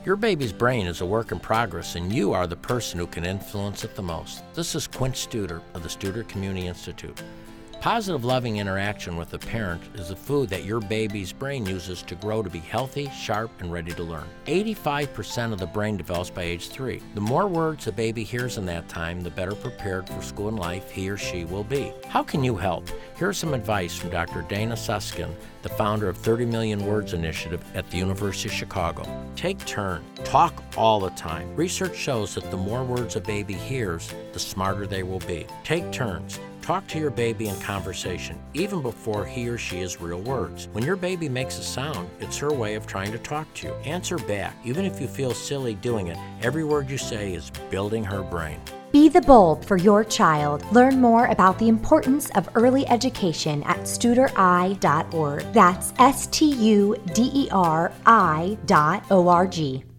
Your baby's brain is a work in progress, and you are the person who can influence it the most. This is Quint Studer of the Studer Community Institute. Positive, loving interaction with a parent is the food that your baby's brain uses to grow to be healthy, sharp, and ready to learn. 85% of the brain develops by age 3. The more words a baby hears in that time, the better prepared for school and life he or she will be. How can you help? Here's some advice from Dr. Dana Susskind, the founder of 30 Million Words Initiative at the University of Chicago. Take turns. Talk all the time. Research shows that the more words a baby hears, the smarter they will be. Take turns. Talk to your baby in conversation, even before he or she has real words. When your baby makes a sound, it's her way of trying to talk to you. Answer back, even if you feel silly doing it. Every word you say is building her brain. Be the bulb for your child. Learn more about the importance of early education at studeri.org. That's STUDERI.org.